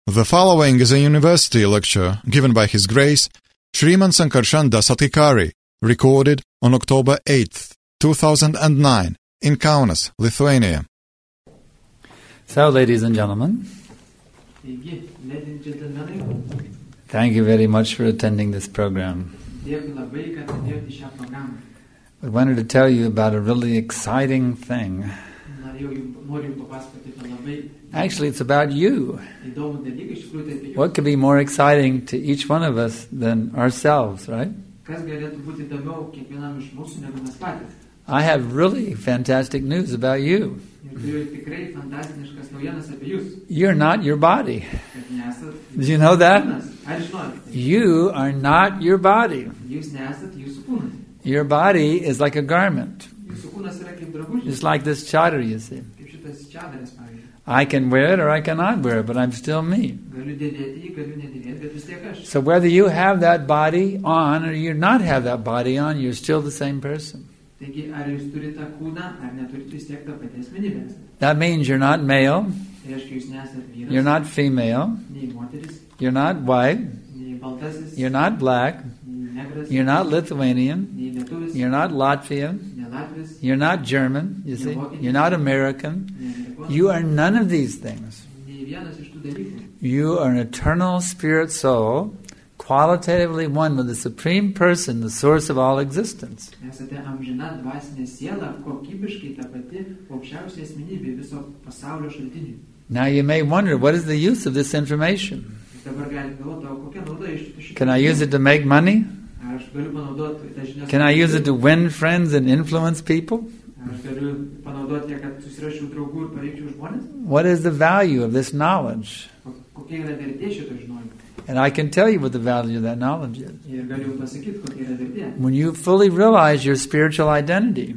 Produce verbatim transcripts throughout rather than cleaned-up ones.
The following is a university lecture given by His Grace Sriman Sankarshan Dasatikari, recorded on October eighth, two thousand nine, in Kaunas, Lithuania. So, ladies and gentlemen, thank you very much for attending this program. I wanted to tell you about a really exciting thing. Actually, it's about you. What could be more exciting to each one of us than ourselves, right? I have really fantastic news about you. You're not your body. Did you know that? You are not your body. Your body is like a garment. Just like this chadar, you see. I can wear it or I cannot wear it, but I'm still me. So whether you have that body on or you not have that body on, you're still the same person. That means you're not male, you're not female, you're not white, you're not black, you're not Lithuanian, you're not Latvian, you're not German, you see, you're not American. You are none of these things. You are an eternal spirit soul, qualitatively one with the Supreme Person, the source of all existence. Now you may wonder, what is the use of this information? Can I use it to make money? Can I use it to win friends and influence people? What is the value of this knowledge? And I can tell you what the value of that knowledge is. When you fully realize your spiritual identity,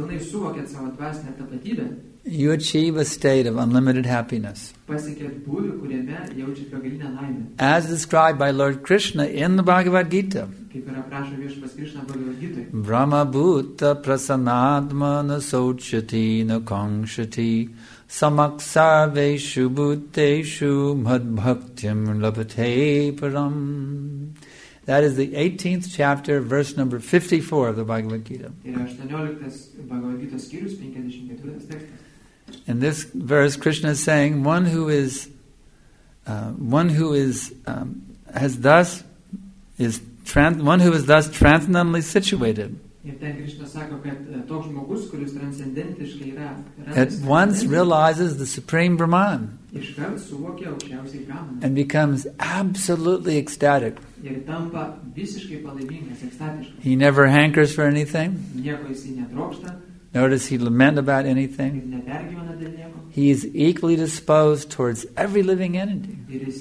you achieve a state of unlimited happiness. As described by Lord Krishna in the Bhagavad Gita. Brahma bhuta prasanadma na sochati na kangshati samaksarveshu bhuteshu madbhaktyam labhate param. That is the eighteenth chapter, verse number fifty-four of the Bhagavad Gita. In this verse, Krishna is saying, one who is, uh, one who is, um, has thus is trans, one who is thus transcendently situated, at once realizes the Supreme Brahman and becomes absolutely ecstatic. He never hankers for anything, nor does he lament about anything. He is equally disposed towards every living entity.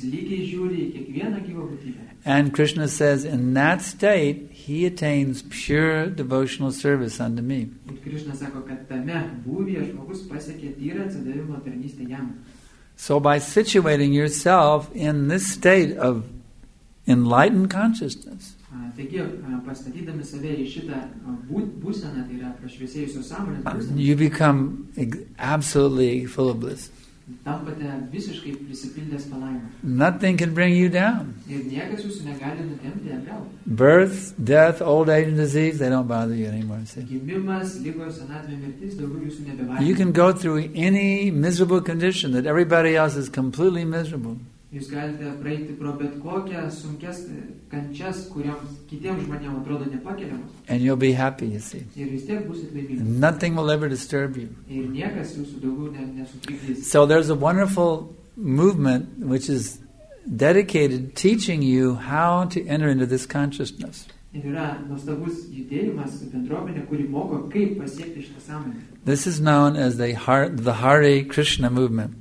And Krishna says, in that state, he attains pure devotional service unto me. So by situating yourself in this state of enlightened consciousness, you become absolutely full of bliss. Nothing can bring you down. Birth, death, old age, and disease, they don't bother you anymore. See? You can go through any miserable condition that everybody else is completely miserable. Jūs galite praeiti pro bet kokias sunkes kančias, kuriams kitiems žmonėms atrodo nepakeliamos. And you'll be happy, you see. Ir vis tiek būsit laimingi. Nothing will ever disturb you. Ir niekas jūsų daugiau nesutrikdys. So there's a wonderful movement which is dedicated teaching you how to enter into this consciousness. Ir yra nuostabus judėjimas, bendruomenė, kuri moko, kaip pasiekti šitą sąmonę. This is known as the the Hare Krishna movement.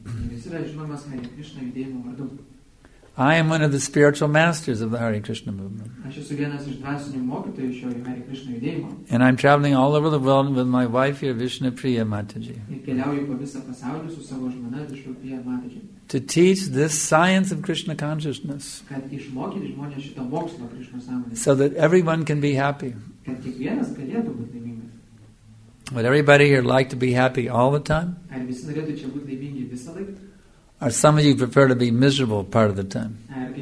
I am one of the spiritual masters of the Hare Krishna movement. And I'm traveling all over the world with my wife here, Vishnupriya Mataji, to teach this science of Krishna consciousness, so that everyone can be happy. Would everybody here like to be happy all the time? Or some of you prefer to be miserable part of the time?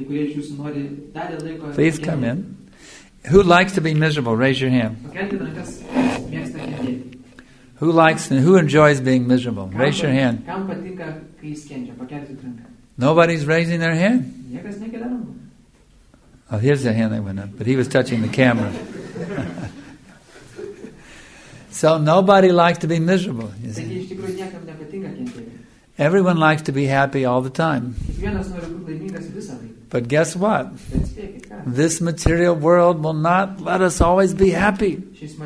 Please come in. Who likes to be miserable? Raise your hand. Who likes and who enjoys being miserable? Raise your hand. Nobody's raising their hand? Oh, here's the hand that went up, but he was touching the camera. So nobody likes to be miserable. You see. Everyone likes to be happy all the time. But guess what? This material world will not let us always be happy.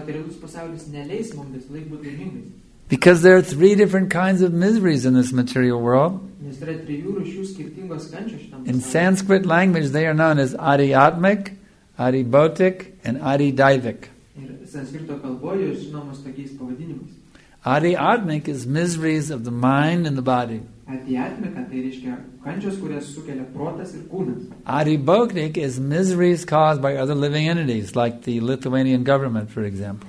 Because there are three different kinds of miseries in this material world. In Sanskrit language, they are known as Adhyatmic, Adhibautic, and Adhidaivik. Adhyatmic is miseries of the mind and the body. Adhibautic is miseries caused by other living entities, like the Lithuanian government, for example.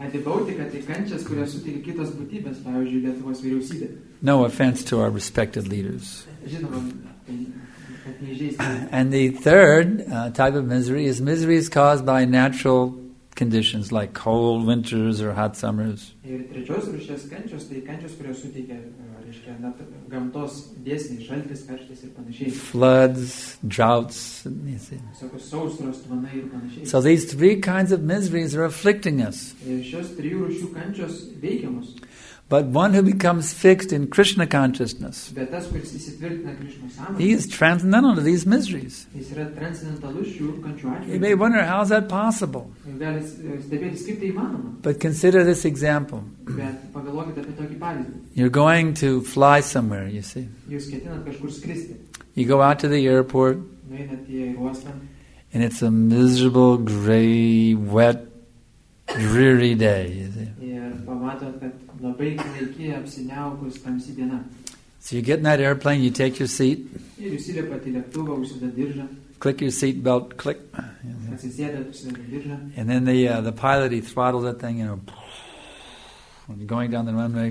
No offense to our respected leaders. And the third uh, type of misery is miseries caused by natural conditions like cold winters or hot summers. Floods, droughts. You see. So these three kinds of miseries are afflicting us. But one who becomes fixed in Krishna consciousness, he is transcendental to these miseries. You may wonder, how is that possible? But consider this example. You're going to fly somewhere, you see. You go out to the airport, and it's a miserable, gray, wet, dreary day, you see. So you get in that airplane, you take your seat, click your seat belt, click, and then the uh, the pilot, he throttles that thing, you know, going down the runway.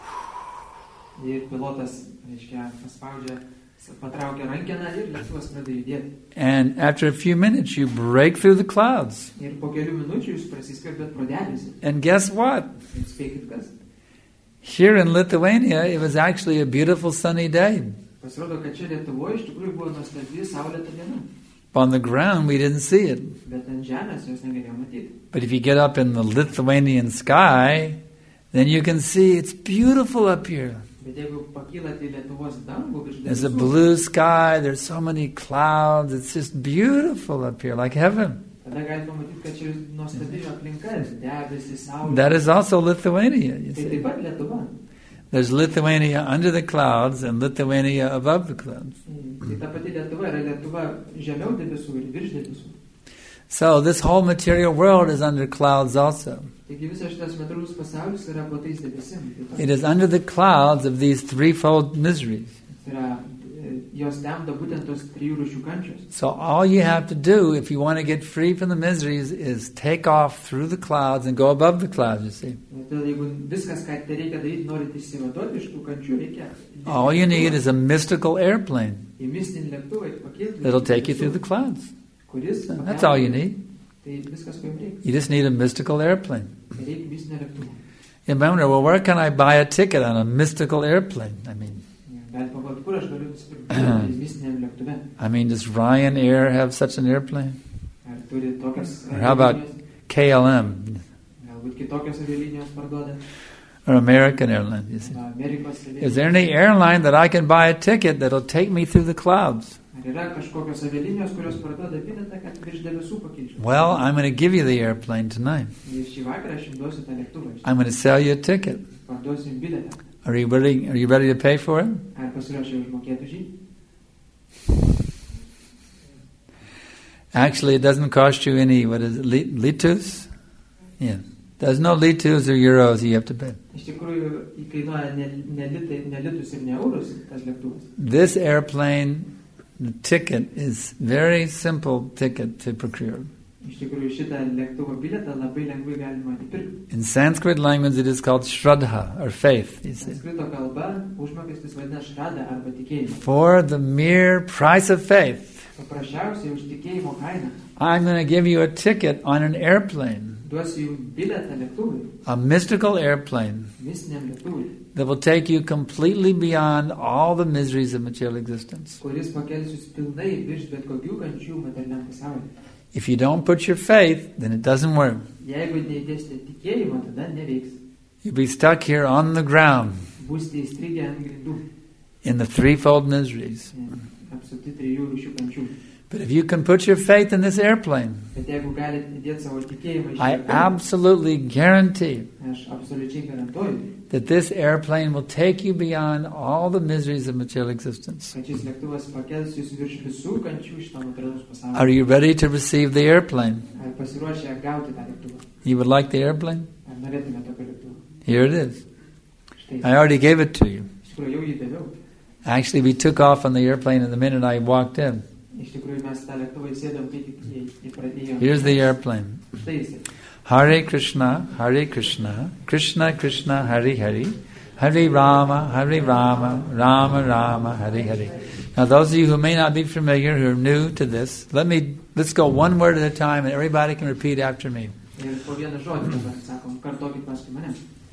And after a few minutes, you break through the clouds. And guess what? Here in Lithuania, it was actually a beautiful sunny day. On the ground, we didn't see it. But if you get up in the Lithuanian sky, then you can see it's beautiful up here. There's a blue sky, there's so many clouds, it's just beautiful up here, like heaven. That is also Lithuania, you see. There's Lithuania under the clouds and Lithuania above the clouds. So this whole material world is under clouds also. It is under the clouds of these threefold miseries. So all you have to do if you want to get free from the miseries is take off through the clouds and go above the clouds, you see. All you need is a mystical airplane. It'll take you through the clouds. That's all you need. You just need a mystical airplane. You wonder, well, where can I buy a ticket on a mystical airplane? I mean, I mean, does Ryanair have such an airplane? Or how about K L M? Or American Airlines? You see? Is there any airline that I can buy a ticket that'll take me through the clouds? Well, I'm going to give you the airplane tonight. I'm going to sell you a ticket. Are you ready? Are you ready to pay for it? Actually, it doesn't cost you any. What is it? Litus? Yeah. There's no litus or euros you have to pay. This airplane, the ticket is very simple ticket to procure. Iš tikrųjų, šitą lėktuvo bilietą labai lengvai galima nupirkti. In Sanskrit language it is called shraddha, or faith. You see. Sanskrito kalba užmokestis vadina šrada arba tikėjimas. For the mere price of faith, Paprasčiausiai už tikėjimo kainą I'm going to give you a ticket on an airplane, duosiu jums bilietą lėktuvui, a mystical airplane, mistiniam lėktuvui, that will take you completely beyond all the miseries of material existence. kuris pakels jūs pilnai virš bet kokių kančių materialiam pasauliui. If you don't put your faith, then it doesn't work. Jeigu neįdėsite tikėjimo, tada neveiks. You'll be stuck here on the ground Būsite įstrigę ant grindų, in the threefold miseries. apsupti trijų rūšių kančių. But if you can put your faith in this airplane, Bet jeigu galite įdėti savo tikėjimą į I šį lėktuvą, absolutely guarantee aš absoliučiai garantuoju, that this airplane will take you beyond all the miseries of material existence. kad šis lėktuvas pakels jūs virš visų kančių šito materialaus pasaulio. Are you ready to receive the airplane? Ar pasiruošę gauti tą lėktuvą? You would like the airplane? Ar norėtume tokio lėktuvo? Here it is. Štai, I already gave it to you. iš tikrųjų jau jį daviau. Actually, we took off on the airplane in the minute I walked in. Iš tikrųjų mes tą lėktuvą įsėdom, kai tik jį, jį pradėjome. Here's the airplane. Štai jisai. Hare Krishna, Hare Krishna, Krishna Krishna, Hare Hare, Hare Rama, Hare Rama, Rama Rama, Hare Hare. Now those of you who may not be familiar, who are new to this, let me, let's go one word at a time and everybody can repeat after me. Ir po vieną žodį dabar sakom, kartokit paskui mane.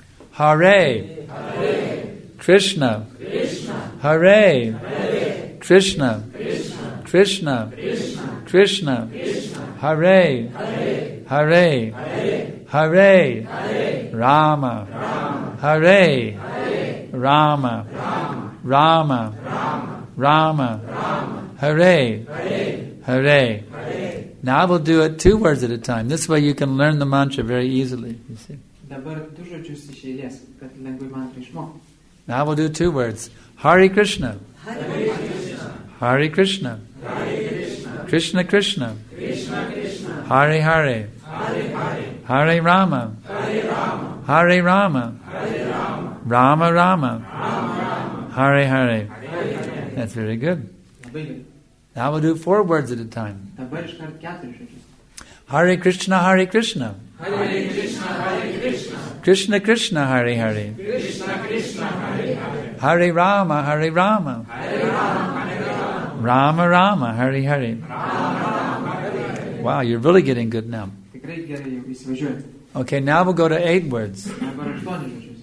Hare, Hare, Krishna, Krishna, Hare, Hare, Krishna, Krishna, Krishna, Krishna, Krishna, Krishna, Hare, Hare, Hare, Hare, Hare, Hare, Rama, Rama, Hare, Hare, Rama, Rama, Rama, Rama, Rama, Rama, Hare, Hare, Hare. Hare. Now I will do it two words at a time. This way you can learn the mantra very easily. You see. Dabar du žodžius iš eilės, kad lengvai mantrą išmokti. Now I will do two words. Hare Krishna. Hare Krishna, Hare Krishna. Hare Krishna, Krishna Krishna. Krishna Krishna, Hare Hare. Hare Hare, Hare Rama. Hare Rama, Hare Rama. Hare Rama, Rama Rama. Rama Rama, Hare Hare. Hare Hare. That's very good. Labai gerai. Now we'll do four words at a time. Dabar iškart keturis žodžius. Hare Krishna. Hare Krishna. Hare Krishna, Hare Krishna, Krishna Krishna. Hare Hare. Krishna Krishna, Hare Hare, Hare Rama. Hare Rama. Hare Rama, Hare Rama, Rama Rama. Hare Hare. Rama Rama, Hare Hare. Wow, you're really getting good now. Tikrai gerai jau įsivažiuojate. Okay, now we'll go to eight words. Dabar aštuonis žodžius.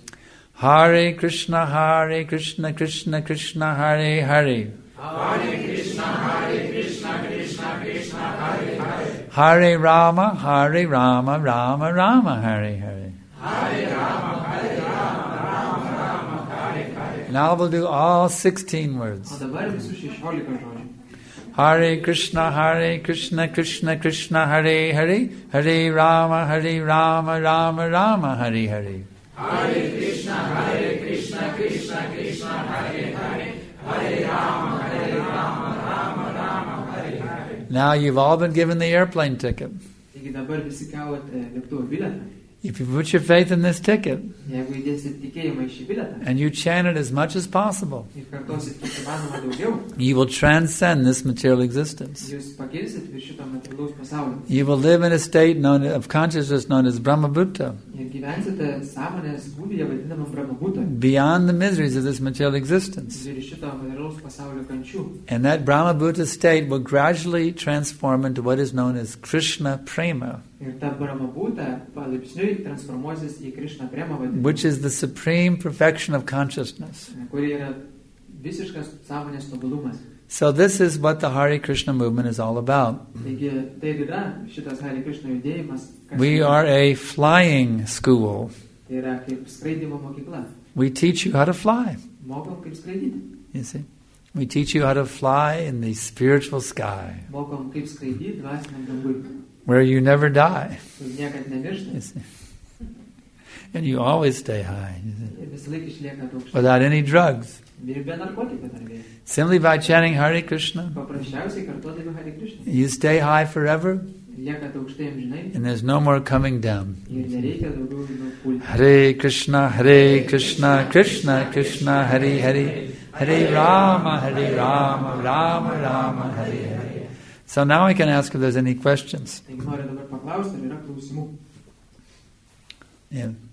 Hare Krishna, Hare Krishna, Krishna Krishna, Hare Hare. Hare Krishna, Hare Krishna, Krishna Krishna, Hare Hare, Hare Rama, Hare Rama, Rama Rama, Hare Hare. Hare Rama, Hare Rama, Rama Rama, Hare Hare. Now we'll do all sixteen words. O dabar visų šešiolika žodžių. Hare Krishna, Hare Krishna, Krishna Krishna, Hare Hare. Hare Rama, Hare Rama, Rama Rama, Hare Hare. Hare Krishna, Hare Krishna, Krishna Krishna, Hare Hare, Hare Rama, Hare Rama, Rama Rama, Hare Hare. Now you've all been given the airplane ticket. Taigi dabar visi gavot lėktuvo bilietą. If you put your faith in this ticket Jeigu įdėsit tikėjimą į šį bilietą and you chant it as much as possible, ir kartosit kiek įmanoma daugiau, you will transcend this material existence. jūs pakilsit virš šito materialaus pasaulio You will live in a state known of consciousness known as Brahmabhuta, ir gyvensite sąmonės būvyje vadinamam Brahmabhuta, beyond the miseries of this material existence. virš šito materialaus pasaulio kančių. And that Brahmabhuta state will gradually transform into what is known as Krishna Prema, Ir ta Brahmabhuta palaipsniui transformuosis į Krishna Prema vadinamą, which is the supreme perfection of consciousness. kuri yra visiškas sąmonės tobulumas. So this is what the Hare Krishna movement is all about. Taigi tai ir yra šitas Hare Krishna judėjimas. kas We yra- are a flying school. Tai yra kaip skraidimo mokykla. We teach you how to fly, Mokom kaip skraidyti. you see. We teach you how to fly in the spiritual sky, Mokom kaip skraidyti dvasiniam dangui. where you never die, Kur niekad nemiršta. you see. And you always stay high, you see, Ir visą laiką išlieka aukštai. without any drugs. Ir be narkotikų dar vėl. Simply by chanting Hare Krishna, Paprasčiausiai kartuodami Hare Krishna. you stay high forever, Lieka aukštai amžinai. and there's no more coming down. Ir nereikia daugiau nupulti. Hare Krishna, Hare Krishna, Krishna Krishna, Hare Hare, Hare Rama, Hare Rama, Rama Rama, Hare Hare. So now I can ask if there's any questions. Taigi noriu dabar paklausti, ar yra klausimų. Yeah.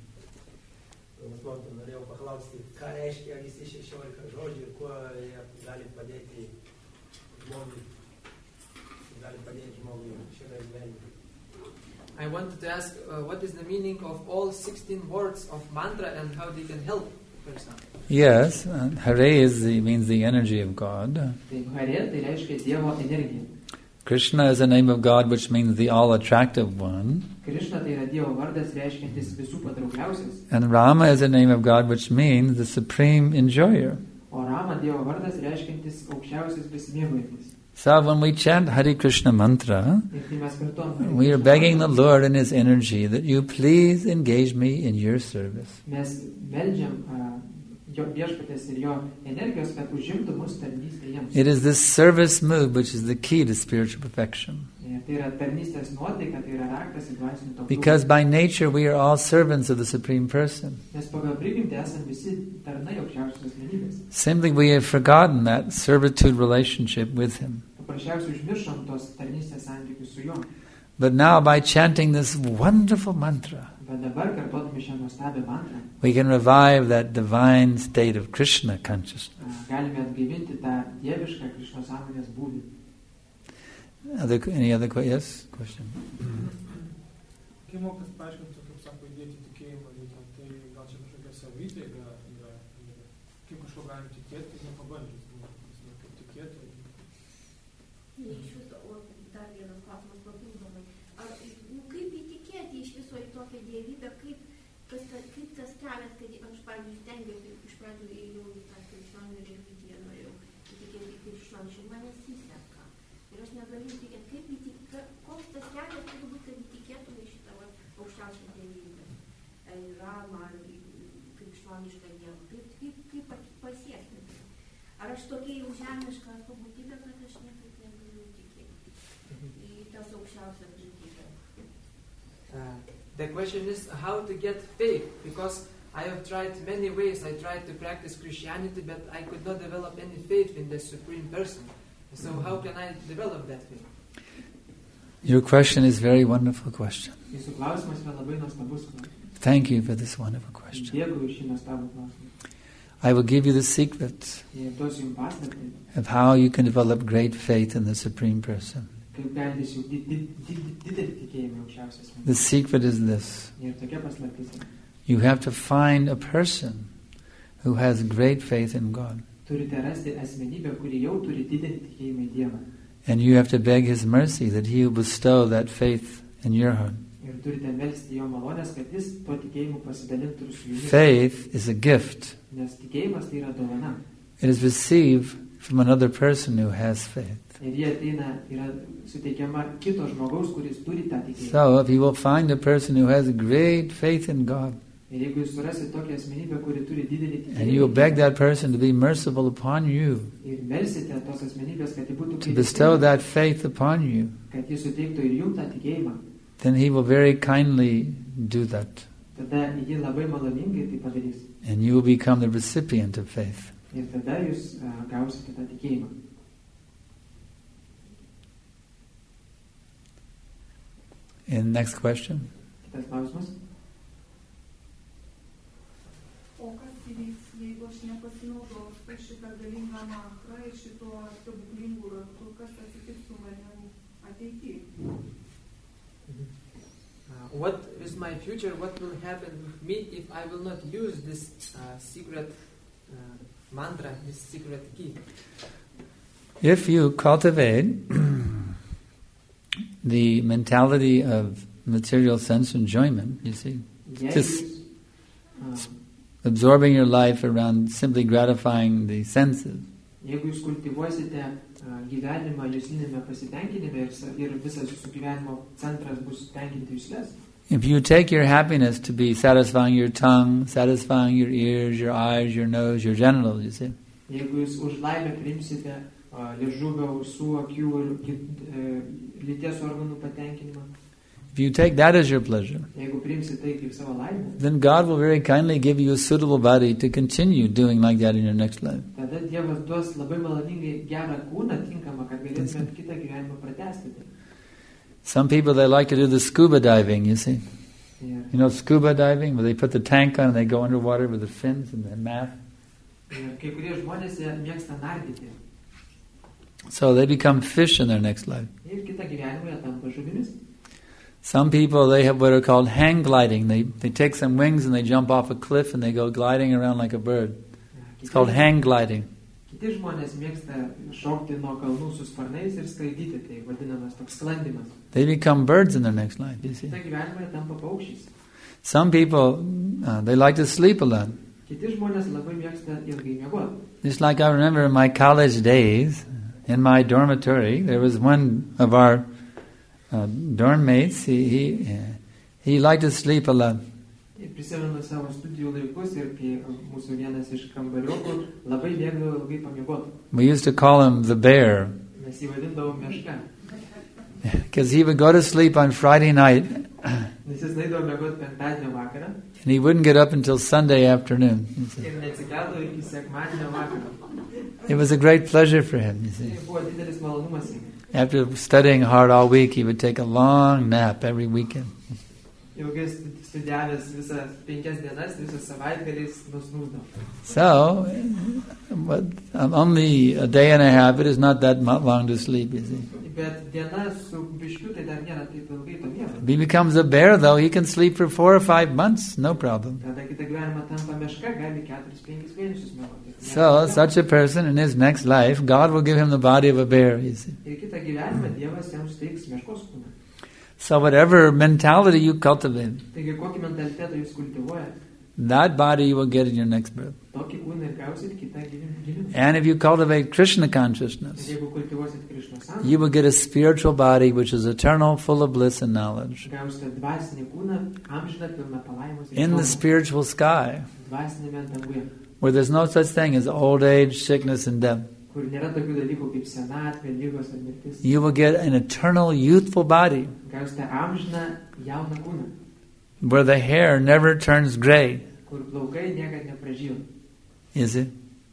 Norėjau paklausti, ką reiškia visi šešiolika žodžių ir kuo jie gali padėti žmogui, gali padėti žmogui šiame gyvenime. I wanted to ask uh, what is the meaning of all sixteen words of mantra and how they can help the person. Yes, uh, Hare is the, means the energy of God. Tai Hare tai reiškia Dievo energiją. Krishna is the name of God, which means the all-attractive one. Krishna tai yra Dievo vardas, reiškiantis visų patraukliausias. And Rama is the name of God, which means the supreme enjoyer. O Rama Dievo vardas, reiškiantis aukščiausias besimėgaujantis. So when we chant Hare Krishna mantra, Ir kai mes kartuojam we are begging the Lord in His energy that you please engage me in your service. mes meldžiam uh, jo viešpaties ir jo energijos, kad užimtų mus tarnystė jiems. It is this service mood which is the key to spiritual perfection. Ir tai yra tarnystės nuotaika, tai yra raktas į dvasinį tobulumą. Because by nature we are all servants of the Supreme Person. Nes pagal prigimtį esame visi tarnai aukščiausios asmenybės. Simply we have forgotten that servitude relationship with Him. Paprasčiausiai užmiršom tos tarnystės santykius su juo. But now by chanting this wonderful mantra, Bet dabar kartuodami šią nuostabią mantrą, we can revive that divine state of Krishna consciousness. uh, galime atgaivinti tą dievišką Krišnos sąmonės būvį. Other, any other que- yes question? Kaip mokas paaiškinti, kaip sako, įdėti tikėjimą reikia, tai gal čia kažkokia savybė yra, yra, yra. Kaip kažko galim tikėti, nepabandžius, kaip tikėti. Iš viso, o dar vienas klausimas papildomai. Ar, nu, kaip įtikėti iš viso į tokią dievybę, kaip, kas, kaip tas kelias, kad aš, pavyzdžiui, stengiuosi, iš pradžių įėjau į tą krikščionių religiją, norėjau įtikėti į krikščionių, ir man nesiseka. Ir aš negaliu įtikėti, kaip įtikėti, koks tas kelias turi būti, kad įtikėtume į šitą va, aukščiausią dievybę. Ramą ar krikščionišką dievą. Kaip, kaip, kaip pasiekti? Ar aš tokia jau žemiška pabūtybė, kad aš niekaip negaliu įtikėti į tas aukščiausias būtybės? Uh, the question is how to get faith, because I have tried many ways. I tried to practice Christianity, but I could not develop any faith in the Supreme Person. So how can I develop that faith? Your question is a very wonderful question. Jūsų klausimas yra labai nuostabus klausimas. Thank you for this wonderful question. Dėkui už šį nuostabų klausimą. I will give you the secret Ir duosiu jums paslaptį, of how you can develop great faith in the Supreme Person. kaip galite išsiugdyti did- did- didelį tikėjimą aukščiausias. The secret is this. Ir tokia paslaptis yra. You have to find a person who has great faith in God. Turite rasti asmenybę, kuri jau turi didelį tikėjimą į Dievą. And you have to beg His mercy that He will bestow that faith in your heart. Ir turite melsti jo malonės, kad jis tuo tikėjimu pasidalintų ir su jumis. Faith is a gift. Nes tikėjimas tai yra dovana. It is received from another person who has faith. Ir jie ateina, yra suteikiama kito žmogaus, kuris turi tą tikėjimą. So if you will find a person who has great faith in God, Ir jeigu jūs surasit tokią asmenybę, kuri turi didelį and you will beg tikėjimą, that person to be merciful upon you, ir melsite tos asmenybės, kad ji būtų to bestow gailestinga, that faith upon you, kad jis suteiktų ir jums tą tikėjimą, then He will very kindly do that. tada ji labai maloningai tai padarys. And you will become the recipient of faith. Ir tada jūs uh, gausite tą tikėjimą. And next question. Kitas klausimas. O kas įvyks, jeigu aš nepasinaudosiu šitą galingą mantrą ir šito stebuklingų raktų, kas atsitiks su manim ateityje? Uh, what is my future? What will happen with me if I will not use this uh, secret uh, mantra, this secret key? If you cultivate the mentality of material sense enjoyment, you see, Jeigu just jūs, uh, absorbing your life around simply gratifying the senses, jeigu jūs kultivuosite uh, gyvenimą jūslinėme pasitenkinime ir, sa- ir visas jūsų gyvenimo centras bus tenkinti jūslės, if you take your happiness to be satisfying your tongue, satisfying your ears, your eyes, your nose, your genitals, you see, jeigu jūs už laimę priimsite uh, liežuvio, ausų, akių ir kit- uh, lyties organų patenkinimą, if you take that as your pleasure, jeigu priimsite tai kaip savo laimę, then God will very kindly give you a suitable body to continue doing like that in your next life. tada Dievas duos labai maloningai gerą kūną tinkamą, kad galėtumėte galėtumėt kitą gyvenimą pratęsti tai. Some people, they like to do the scuba diving, you see. Ir, You know scuba diving, where they put the tank on and they go underwater with the fins and the mat. ir kai kurie žmonės jie mėgsta nardyti. So they become fish in their next life. Ir kitą gyvenimą jie tampa žuvimis. Some people, they have what are called hang gliding. They they take some wings and they jump off a cliff and they go gliding around like a bird. It's called hang gliding. Kiti žmonės mėgsta šokti nuo kalnų su sparnais ir skraidyti, tai vadinamas toks sklandimas. They become birds in their next life, you see. Kitą gyvenimą jie tampa paukščiais. Some people, uh, they like to sleep a lot. Kiti žmonės labai mėgsta ilgai miegoti. Just like I remember in my college days, in my dormitory, there was one of our uh, dorm mates, he, he, uh, he liked to sleep a lot. Ir prisimenu savo studijų laikus ir kai mūsų vienas iš kambariokų labai mėgdavo ilgai pamiegoti. We used to call him the bear, Mes jį vadindavom meška. because he would go to sleep on Friday night, Nes jis eidavo miegoti penktadienio vakarą and he wouldn't get up until Sunday afternoon. you see. ir neatsikeldavo iki sekmadienio vakaro. It was a great pleasure for him, you see. Tai buvo didelis malonumas jam. After studying hard all week, he would take a long nap every weekend. Ilgai studijavęs visas penkias dienas, visas savaitgaliais nusnūsdavo. So, but um, only a day and a half, it is not that mu- long to sleep, you see. Bet diena su biškiu tai dar nėra taip ilgai to miego. If he becomes a bear, though, he can sleep for four or five months, no problem. Tada kitą gyvenimą tampa meška, gali keturis penkis mėnesius miegoti. So, such a person in his next life, God will give him the body of a bear, you see. Ir kitą gyvenimą Dievas jam suteiks meškos kūną. So whatever mentality you cultivate, Taigi kokį mentalitetą jūs kultivuojate, that body you will get in your next birth. tokį kūną ir gausit kitą gyvenimą. And if you cultivate Krishna Ir consciousness, jeigu kultivuosit Krišnos sąmonę, you will get a spiritual body which is eternal, full of bliss and knowledge. gausite dvasinį kūną, amžiną pilną palaimos ir In the džiaugsmo. spiritual sky, Dvasinėme danguje, where there's no such thing as old age, sickness, and death. kur nėra tokių dalykų kaip senatvė, lygos ar mirtis. You will get an eternal, youthful body Gausite amžiną jauną kūną, where the hair never turns gray. kur plaukai niekad nepražyla. Is it?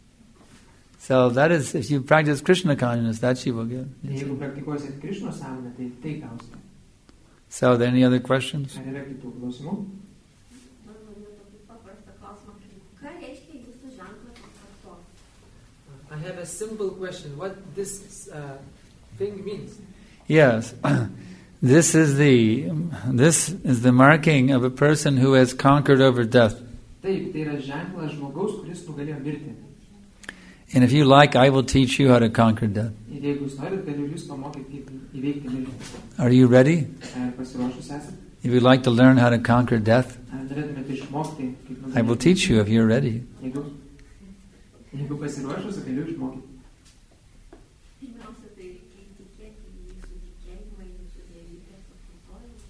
So that is, if you practice Krishna consciousness, that you will get. Tai jeigu praktikuosit Krišnos sąmonę, tai tai gausite. So, are there any other questions? Ar yra kitų klausimų? Man noriu tokį paprastą klausimą. Ką reiškia jūsų ženklas atkartos? I have a simple question. What this uh, thing means? Yes. This is the this is the marking of a person who has conquered over death. Taip, tai yra ženklas žmogaus, kuris nugalėjo mirtį. And if you like, I will teach you how to conquer death. Ir jeigu jūs norit, galiu jūs pamokyti, kaip įveikti mirtį. Are you ready? Ar pasiruošus esate? If you'd like to learn how to conquer death, Ar norėtumėte išmokti, kaip nugalėti? I will teach you if you're ready. Jeigu, jeigu pasiruošus, galiu išmokyti. Pirmiausia, tai reikia įtikėti į jūsų tikėjimą, į jūsų dievybę, pakartojimą.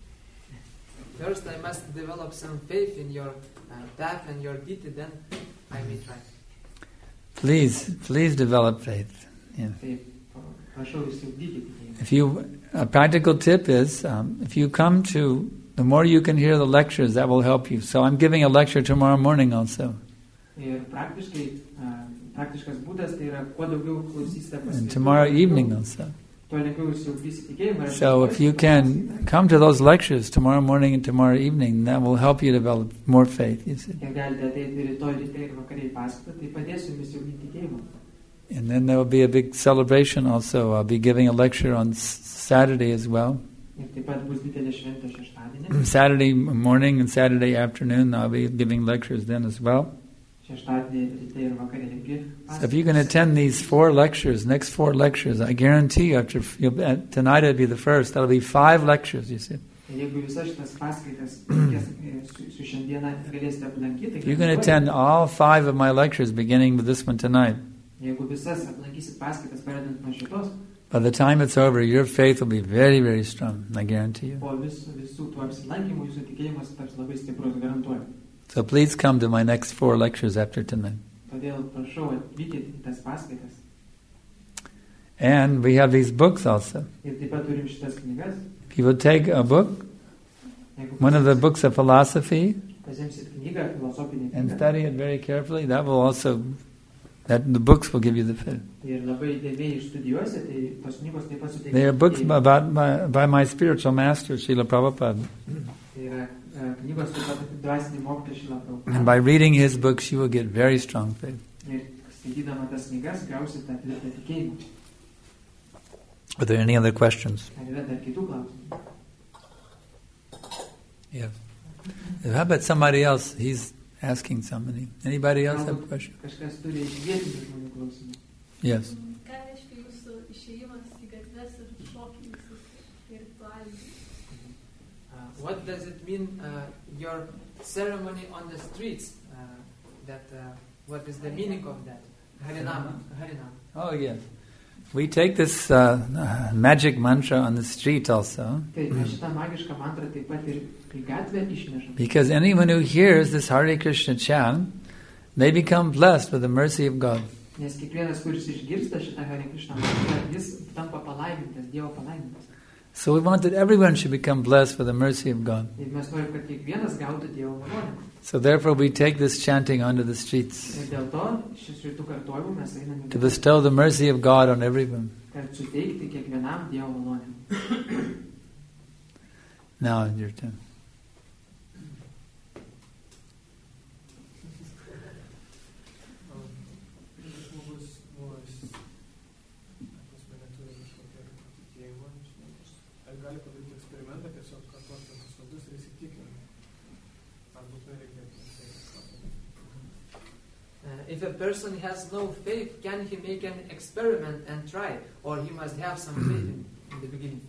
First, I must develop some faith in your uh, path and your deity, then I may try. Please, please develop faith. Yeah. Taip, prašau jūs ugdyti tikėjimą. If you, a practical tip is, um, if you come to, the more you can hear the lectures, that will help you. So I'm giving a lecture tomorrow morning also. Ir praktiškai, uh, praktiškas būdas tai yra, kuo daugiau klausysite And paskaitų, tomorrow evening also. tuo lengviau jūs ugdysite tikėjimą. Ir So if you can come to those lectures tomorrow morning and tomorrow evening, that will help you develop more faith, you see. Jei galite ateiti rytoj ryte ir vakariai paskaitą, tai padėsiu jums ugdyti tikėjimą. And then there will be a big celebration also. I'll be giving a lecture on s- Saturday as well. Ir taip pat bus didelė šventė šeštadienį. Saturday morning and Saturday afternoon, I'll be giving lectures then as well. Šeštadienį ryte ir vakariai irgi. So if you can attend these four lectures, next four lectures, I guarantee you, after you'll, uh, tonight it'll be the first, that'll be five lectures, you see. Ir jeigu visas šitas paskaitas penkias, e, su, su šiandieną galėsite aplankyti, You can attend all five of my lectures, beginning with this one tonight. jeigu visas aplankysit paskaitas pradedant nuo šitos, By the time it's over, your faith will be very, very strong, I guarantee you. po vis, visų tų apsilankymų jūsų tikėjimas taps labai stiprus, garantuoju. So please come to my next four lectures after tonight. Todėl prašau atvykti į tas paskaitas. And we have these books also. Ir taip pat turim šitas knygas. If you will take a book, Jeigu one of the books of philosophy, pasimsit knygą, filosofinį and knygą, study it very carefully, that will also That the books will give you the faith. Ir labai įdėmiai išstudijuosi, tai tos knygos taip pat suteikia. They are books tikėjimą. about my, by my spiritual master, Srila Prabhupada. Tai yra uh, knygos taip pat dvasinį mokytoją Šrila Prabhupada. And by reading his books, you will get very strong faith. Ir skaitydama tas knygas gausi tą tvirtą tikėjimą. Are there any other questions? Ar yra dar kitų klausimų? Yes. How about somebody else? He's asking somebody. Anybody else have a question? Kažkas turi iš vietinių žmonių klausimų. Yes. Ką reiškia jūsų išėjimas į gatves ir šokinis ir ritualinis? What does it mean, uh, your ceremony on the streets? Uh, that uh, what is the meaning of that? Harinama. Harinama. Oh, yes. We take this uh, uh, magic mantra on the street also. Tai mes šitą magišką mantrą taip pat ir į gatvę išnešam. Because anyone who hears this Hare Krishna chant, they become blessed with the mercy of God. Nes kiekvienas, kuris išgirsta šitą Hare Krishna mantrą, jis tampa palaimintas, Dievo palaimintas. So we want that everyone should become blessed with the mercy of God. Ir mes norim, kad kiekvienas gautų Dievo malonę. So therefore we take this chanting onto the streets Ir dėl to šis rytų kartojimų mes einame to bestow the mercy of God on everyone. kad suteikti kiekvienam Dievo malonę. Now your turn. Uh, if a person has no faith, can he make an experiment and try? Or he must have some faith in, in the beginning?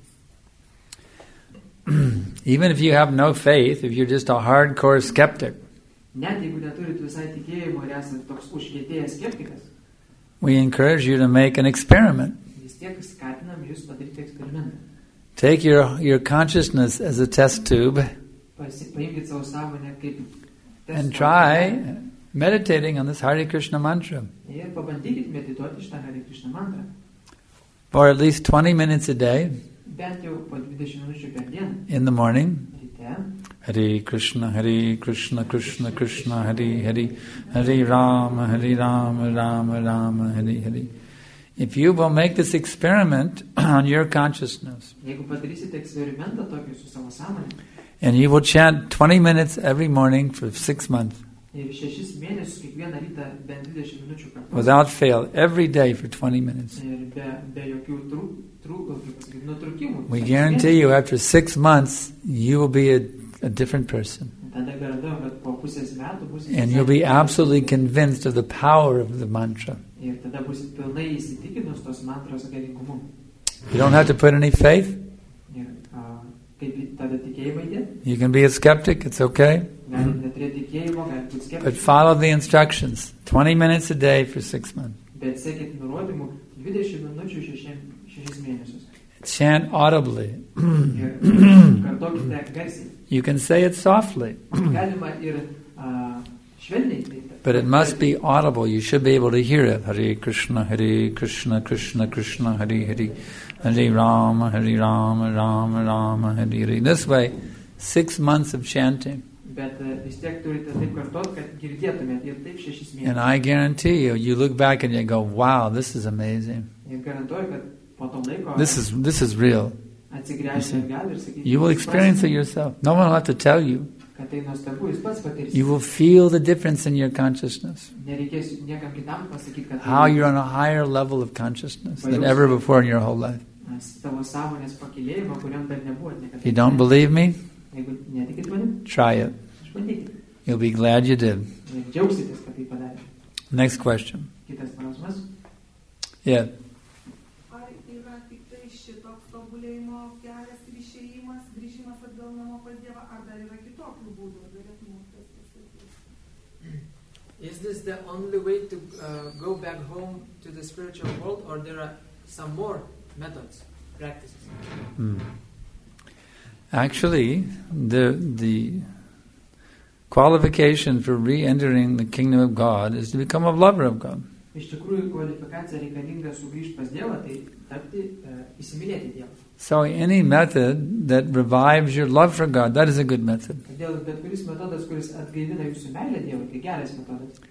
Even if you have no faith, if you're just a hardcore skeptic, Net jeigu neturit visai tikėjimo ir esate toks užkietėjęs skeptikas, we encourage you to make an experiment. vis tiek skatinam jūs padaryti eksperimentą. Take your, your consciousness as a test tube Pasi- Paimkit savo sąmonę kaip and testo try apparatus meditating on this Hare Krishna mantra ir pabandykit medituoti šitą Hare Krishna mantrą. for at least twenty minutes a day Bent jau po dvidešimt minučių per dieną. in the morning. Ryte. Hare Krishna, Hare Krishna, Krishna Krishna, Hare Hare, Hare Rama, Hare Rama, Rama Rama, Hare Hare. If you will make this experiment on your consciousness, Jeigu padarysite eksperimentą tokį su savo sąmonė and you will chant twenty minutes every morning for six months, ir šešis mėnesius kiekvieną rytą bent dvidešimt minučių kartu without fail, every day for twenty minutes, ir be, be jokių trū, trū, kaip pasakyti, nutrūkimų. we guarantee you after six months, you will be a, a different person. Tada garantuoju, kad po pusės metų bus And you'll be absolutely convinced of the power of the mantra. ir tada bus pilnai įsitikinus tos mantros galingumu. You don't have to put any faith. Ir a, kaip į tada tikėjimą įdėti? You can be a skeptic, it's okay. Galit neturėti tikėjimo, galit būti But skeptiškas, follow the instructions. twenty minutes a day for six months. bet sekit nurodymų dvidešimt minučių šešiem, šešis mėnesius. Chant audibly. Ir kartokite garsiai. You can say it softly, Galima ir a, švelniai tai. but it must be audible. You should be able to hear it. Hare Krishna, Hare Krishna, Krishna Krishna, Hare Hare, Hare Rama, Hare Rama, Rama Rama, Hare Hare. This way, six months of chanting. Bet a, vis tiek turite taip kartot, kad girdėtumėt ir taip šešis And mėnesius. I guarantee you, you look back and you go, wow, this is amazing. Ir garantuoju, kad po to laiko This is this is real. atsigręžti atgal ir sakyti, You will experience it yourself. No one will have to tell you. kad tai nuostabu, jūs pats patirsite. You will feel the difference in your consciousness. Nereikės niekam kitam pasakyti, kad How you're on a higher level of consciousness than ever before in your whole life. tavo sąmonės pakilėjimą, kuriam dar nebuvo niekada. If you don't believe me, Jeigu netikit manim, try it. išbandykit. You'll be glad you did. Ir džiaugsitės, kad tai padarė. Next question. Kitas klausimas. Yeah. Ar yra tik tai šitoks tobulėjimo kelias ir išėjimas, grįžimas atgal namo pas Dievą, ar dar yra kitokių būdų, galėtum mums tas pasakyti? Is this the only way to uh, go back home to the spiritual world, or there are some more methods, practices? Hmm. Actually, the the qualification for re-entering the kingdom of God is to become a lover of God. Iš tikrųjų, kvalifikacija reikalinga sugrįžti pas Dievą, tai tapti, uh, įsimylėti Dievą. So any method that revives your love for God, that is a good method. Todėl bet kuris metodas, kuris atgaivina jūsų meilę Dievui, tai geras metodas.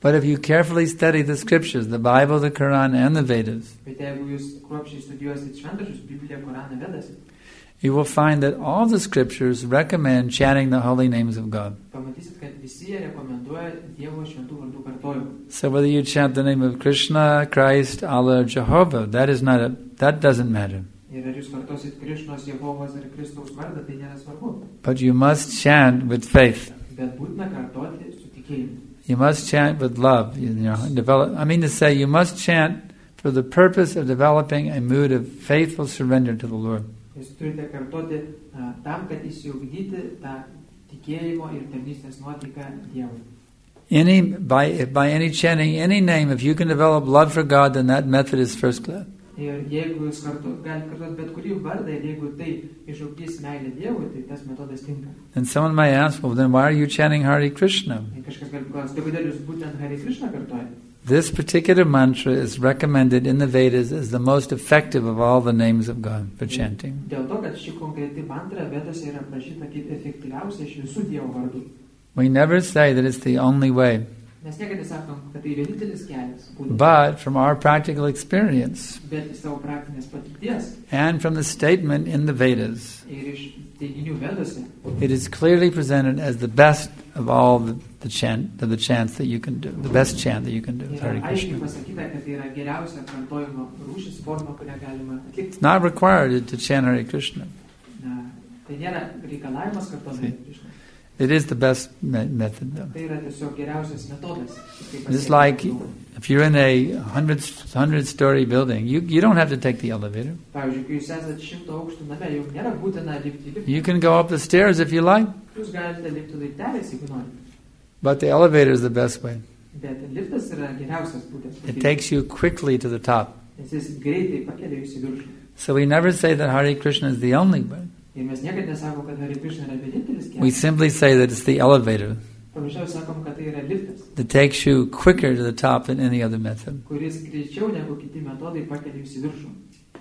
But if you carefully study the scriptures, the Bible, the Quran, and the Vedas, Bet jeigu jūs kruopščiai studijuosit šventašus, Bibliją, Koraną, Vedas, you will find that all the scriptures recommend chanting the holy names of God. pamatysit, kad visi jie rekomenduoja Dievo šventų vardų kartojimą. So whether you chant the name of Krishna, Christ, Allah, or Jehovah, that is not a, that doesn't matter. Ir ar jūs kartosit Krišnos, Jehovos ar Kristaus vardą, tai nėra svarbu. But you must chant with faith. Bet būtina kartoti su tikėjimu. You must chant with love. You know, develop. I mean to say, you must chant for the purpose of developing a mood of faithful surrender to the Lord. Jūs turite kartoti uh, tam, kad įsiugdyti tą tikėjimo ir tarnystės nuotaiką Dievui. Any by by any chanting any name, if you can develop love for God, then that method is first class. Ir jeigu jūs kartu, galite kartuoti bet kurį vardą ir jeigu tai išaugdys meilę Dievui, tai tas metodas tinka. And someone may ask, well, then why are you chanting Hare Krishna? Ir kažkas gali klausti, tai kodėl jūs būtent Hare Krishna kartuojate? This particular mantra is recommended in the Vedas as the most effective of all the names of God for chanting. Dėl to, kad ši konkreti mantra Vedose yra aprašyta kaip efektyviausia iš visų Dievo vardų. We never say that it's the only way. Mes niekada nesakom, kad tai vienintelis kelias. But from our practical experience Bet iš savo praktinės patirties and from the statement in the Vedas, ir iš teiginių Vedose, it is clearly presented as the best of all the, the chant, the, the chants that you can do, the best chant that you can do. yra Hare aiškiai Krishna. pasakyta, kad tai yra geriausia kartojimo rūšis, forma, kurią galima atlikti. It's not required to chant Hare Krishna. Na, tai nėra reikalavimas kartuoti Hare Krishna. It is the best me- method, though. Tai yra tiesiog geriausias metodas. kaip It's pasiekti like Dievą. if you're in a hundred hundred story building, you you don't have to take the elevator. Pavyzdžiui, kai jūs esate šimto aukštų name, jau nėra būtina lipti į liftą. You can go up the stairs if you like, Jūs galite lipti laipteliais, jeigu norite. but the elevator is the best way. Bet liftas yra geriausias būdas. It takes you quickly to the top. Nes jis greitai pakelia jūs į viršų. So we never say that Hare Krishna is the only way. Ir mes niekada nesakom, kad Hare Krishna yra vienintelis We kelias. simply say that it's the elevator Paprasčiausiai sakom, kad tai yra liftas, that takes you quicker to the top than any other method. kuris greičiau negu kiti metodai pakelia jūs į viršų.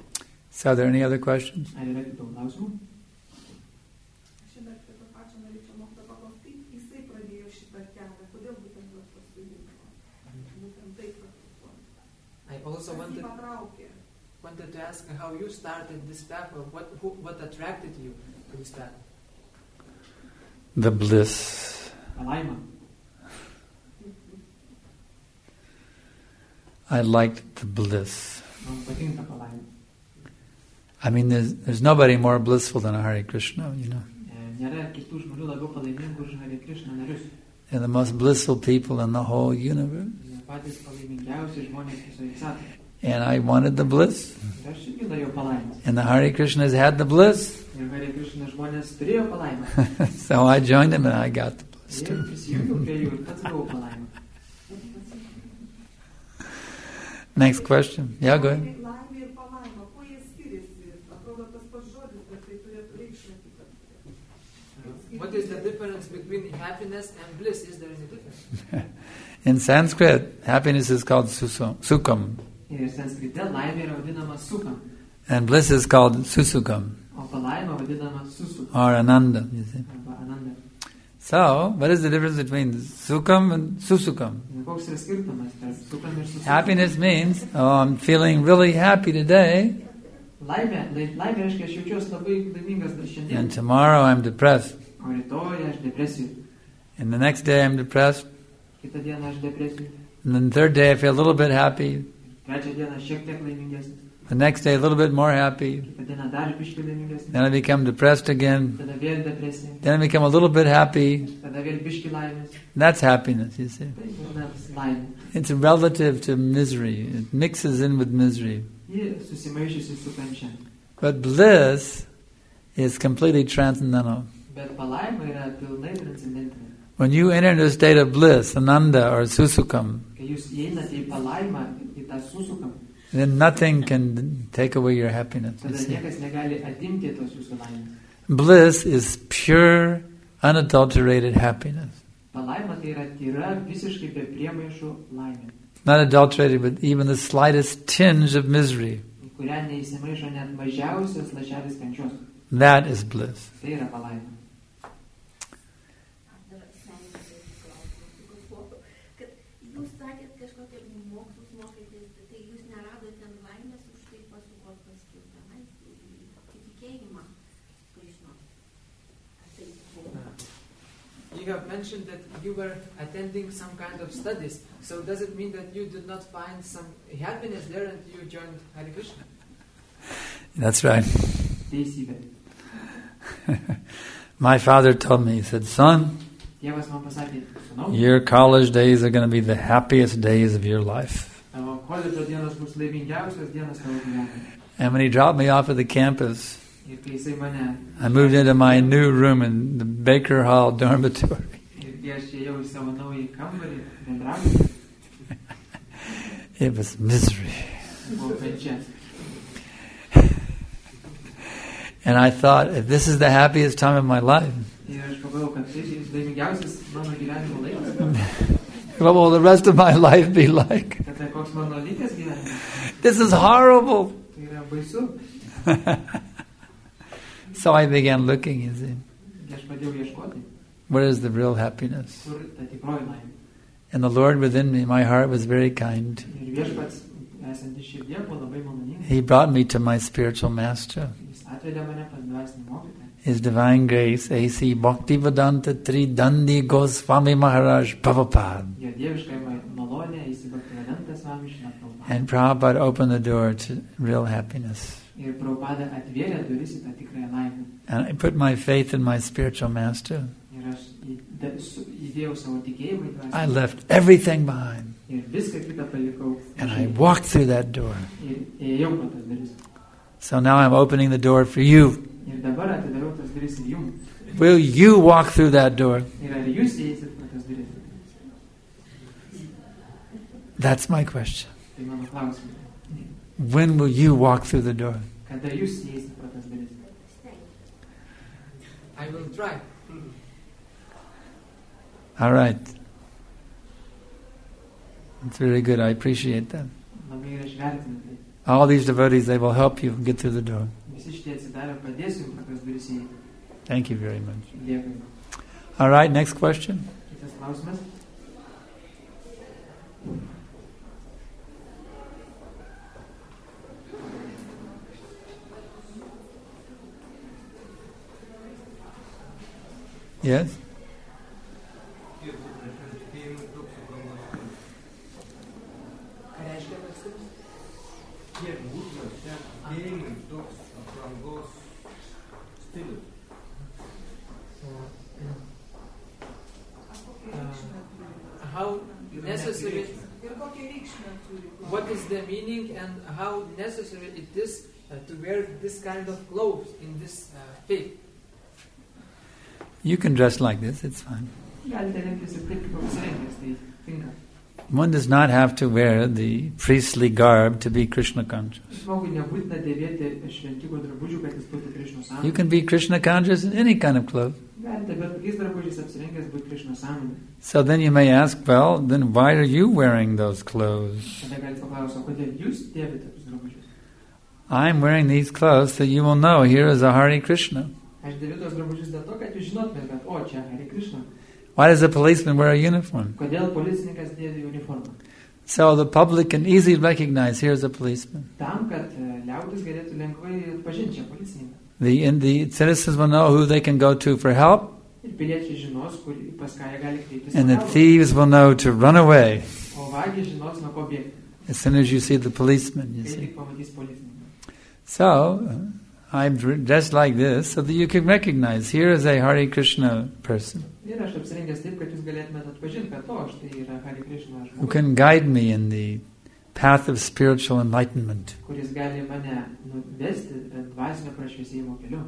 So are there any other questions? Ar yra kitų klausimų? Aš dar prie to pačio norėčiau mokytoją paklausti, kaip jisai pradėjo šitą kelią, kodėl būtent juos pasirinko. Būtent taip praktikuoti. I also Kas jį wanted, patraukė. wanted to ask how you started this path, or what, who, what attracted you to this path? The bliss. Palaima. I liked the bliss. Man patinka palaima. I mean, there's, there's nobody more blissful than a Hare Krishna, you know. E, Nėra kitų žmonių labiau palaimingų už Hare Krishna narius. They're the most blissful people in the whole universe. Jie patys palaimingiausi žmonės visoje visatoje. And I wanted the bliss. Ir aš irgi norėjau palaimas. And the Hare Krishnas had the bliss. Ir Hare Krishna žmonės turėjo palaimą. So I joined them and I got the bliss Ir too. prisijungiau prie jų ir pats gavau palaimą. Next question. Yeah, go ahead. Laimė ir palaima, kuo jie skiriasi? Atrodo tas pats žodis, bet tai turėtų reikšti kitą. What is the difference between happiness and bliss? Is there any difference? In Sanskrit, happiness is called susum, sukham, Ir sanskrite laimė yra vadinama sukam, and bliss is called susukam, o palaima vadinama susu or ananda. You see. arba ananda. So, what is the difference between sukham and susukam? Ir koks yra skirtumas tarp sukam ir susu? Happiness means, oh, I'm feeling really happy today, Laimė, lai- laimė reiškia, aš jaučiuosi labai laimingas dar šiandien. and tomorrow I'm depressed, O rytoj aš depresijų. and the next day I'm depressed, Kitą dieną aš depresijų. and then the third day I feel a little bit happy, Trečią dieną šiek tiek laimingesnis. the next day a little bit more happy, Kitą dieną dar biškį laimingesnis. then I become depressed again, Tada vėl depresija. then I become a little bit happy. Tada vėl biškį laimės. That's happiness, you see. Tai vadinasi laimė. It's relative to misery. It mixes in with misery. Ji susimaišysi su kančia. But bliss is completely transcendental. Bet palaima yra pilnai transcendentinė. When you enter into a state of bliss, ananda or susukam, Kai jūs įeinate į palaimą, į tą susukam, then nothing can take away your happiness. You tada see. niekas negali atimti tos jūsų laimės. Bliss is pure, unadulterated happiness. Palaima tai yra tyra, visiškai be priemaišų laimė, Not adulterated with even the slightest tinge of misery. į kurią neįsimaišo net mažiausias lašelis kančios. That is bliss. Tai yra palaima. Aš dar asmeniškai klausiu, sugalvojau, kad jūs you have mentioned that you were attending some kind of studies. So does it mean that you did not find some happiness there and you joined Hare Krishna? That's right. Teisybė. My father told me, he said, son, Tėvas man pasakė, sūnau, your college days are going to be the happiest days of your life. tavo koledžo dienos bus laimingiausios dienos tavo gyvenime. And when he dropped me off at the campus, Ir kai jisai mane, I moved into my new room in the Baker Hall dormitory. ir kai aš ėjau į savo naują kambarį, bendrauti, It was misery. buvo kančia. And I thought, if this is the happiest time of my life, Ir aš pagalvojau, kad tai laimingiausias mano gyvenimo laikas. what will the rest of my life be like? Kad tai koks mano likęs gyvenimas. This is horrible. Tai yra baisu. So I began looking, you see, Ir aš pradėjau ieškoti, where is the real happiness? kur ta tikroji laimė. And the Lord within me, my heart was very kind. Ir viešpats, esantis širdie, buvo labai maloningas. He brought me to my spiritual master. Jis atvedė mane pas dvasinį mokytoją. His Divine Grace, A C Bhaktivedanta Tridandi Goswami Maharaj Prabhupada. Jo dieviškai malonė, įsibaktivedantas Swami Srila Prabhupada. And Prabhupada opened the door to real happiness. Ir Prabhupada atvėrė duris į tą tikrąją laimę. And I put my faith in my spiritual master. Ir aš įde- su- įdėjau savo tikėjimą į I dvasinį. left everything behind. Ir viską kitą palikau. And I walked through that door. Ir ėjau pro tas duris. So now I'm opening the door for you. Ir dabar atidariau tas duris ir jums. Will you walk through that door? Ir ar jūs įeisit pro tas duris? That's my question. Tai mano klausimas. When will you walk through the door? Kada jūs įeisit pro tas duris? I will try. All right. It's very good. I appreciate that. Labai yra išvertinti tai. All these devotees, they will help you get through the door. Visi šitie atsidarę padės jums pro tas duris įeiti. Thank you very much. Dėkui. All right, next question. Kitas klausimas. Yes? Ką reiškia valstybės? Kiek būtinas šiam tikėjimui toks aprangos stilius? How necessary, Ir kokią reikšmę turi. what is the meaning and how necessary it is uh, to wear this kind of clothes in this uh, faith? You can dress like this, it's fine. Galite rengtis ir taip, kaip apsirengęs, tai tinka. One does not have to wear the priestly garb to be Krishna conscious. Žmogui nebūtina dėvėti šventiko drabužių, kad jis būtų Krišnos You sąmonė. can be Krishna conscious in any kind of clothes. Galite bet kokiais drabužiais apsirengęs būti Krišnos sąmonė. So then you may ask, well, then why are you wearing those clothes? Tada galite paklausti, o kodėl jūs dėvite tos drabužius? I'm wearing these clothes so you will know here is a Hare Krishna. Aš dėviu tos drabužius dėl to, kad jūs žinotumėte, kad o, čia Hare Krishna. Why does a policeman wear a uniform? Kodėl policininkas dėvi uniformą? So the public can easily recognize here's a policeman. Tam, kad e, liaudis galėtų lengvai atpažinti čia policininką. The, in the citizens will know who they can go to for help, Ir piliečiai žinos, kur, pas ką jie gali kreiptis. and the pagalbos. thieves will know to run away O vagiai žinos, nuo ko bėgti. as soon as you see the policeman, you Kai see. tik pamatys policininką. So, uh, I'm dressed like this so that you can recognize here is a Hare Krishna person Ir aš apsirengęs taip, kad jūs galėtumėte atpažinti, kad to, štai yra Hare Krishna who žmogus, can guide me in the path of spiritual enlightenment. kuris gali mane nuvesti dvasinio prašviesėjimo keliu.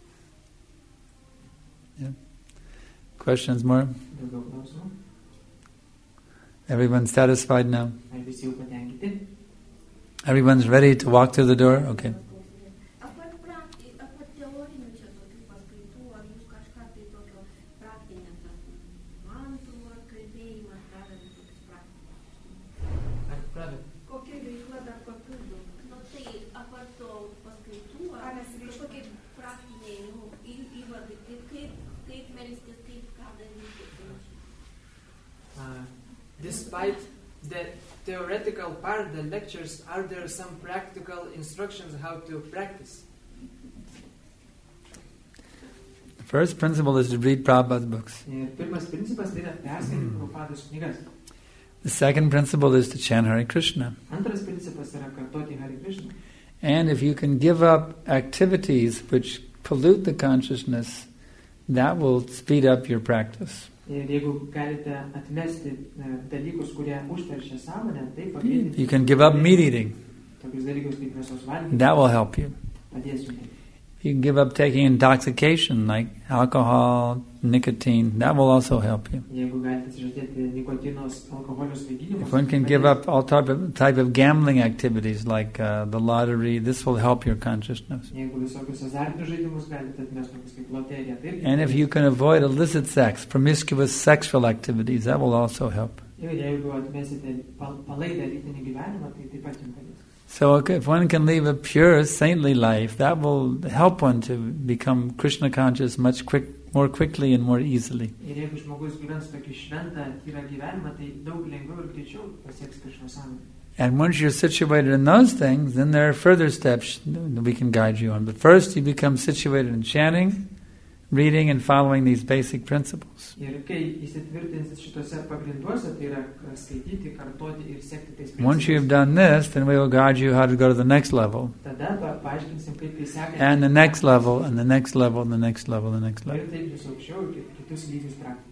Questions more? Daugiau klausimų? Everyone's satisfied now? Ar visi jau patenkinti? Everyone's ready to walk through the door? Okay. Apart prakti- apart teorinių čia tokių paskaitų, ar jūs kažką tai tokio praktinio, mantrų ar kalbėjimas, darant tokius praktinius? Ar pradėt? Kokia veikla dar papildo? Nu tai apart to paskaitų, Ką ar mes veikiam? kažkokie praktiniai nu, į- įvardai, kaip, kaip, kaip melstis, kaip ką daryti. Uh, despite the theoretical part, the lectures, are there some practical instructions how to practice? The first principle is to read Prabhupada's books. Ir pirmas principas tai yra perskaityti Prabhupados knygas. The second principle is to chant Hare Krishna. Antras principas yra kartoti Hare Krishna. And if you can give up activities which pollute the consciousness, that will speed up your practice. Ir jeigu galite atmesti dalykus, kurie užteršia sąmonę, tai pagreitinti. You can give up meat eating. Tokius dalykus kaip mėsos valgymas. That will help you. Padės jums. You can give up taking intoxication like alcohol, nicotine. That will also help you. Jeigu galite atsižadėti nikotinos, alkoholio svaiginimo. If one can give up all type of, type of gambling activities like uh, the lottery, this will help your consciousness. Jeigu visokius azartinius žaidimus galite atmesti, tokius kaip loterija, tai irgi. And if you can avoid illicit sex, promiscuous sexual activities, that will also help. Ir jeigu atmesite palaidą lytinį gyvenimą, tai taip pat jums padės. So if one can live a pure, saintly life, that will help one to become Krishna conscious much quick, more quickly and more easily. Ir jeigu žmogus gyvens tokį šventą, tyrą gyvenimą, tai daug lengviau ir greičiau pasieks Krishnos sąmonę. And once you're situated in those things, then there are further steps that we can guide you on. But first you become situated in chanting, reading and following these basic principles. Ir kai įsitvirtinsit šitose pagrinduose, tai yra skaityti, kartoti ir sekti tais principais. Once you've done this, then we will guide you how to go to the next level. Tada paaiškinsim, kaip tai sekasi. And the next level, and the next level, and the next level, and the next level. Ir taip jūs aukščiau ir kitus lygius praktikos.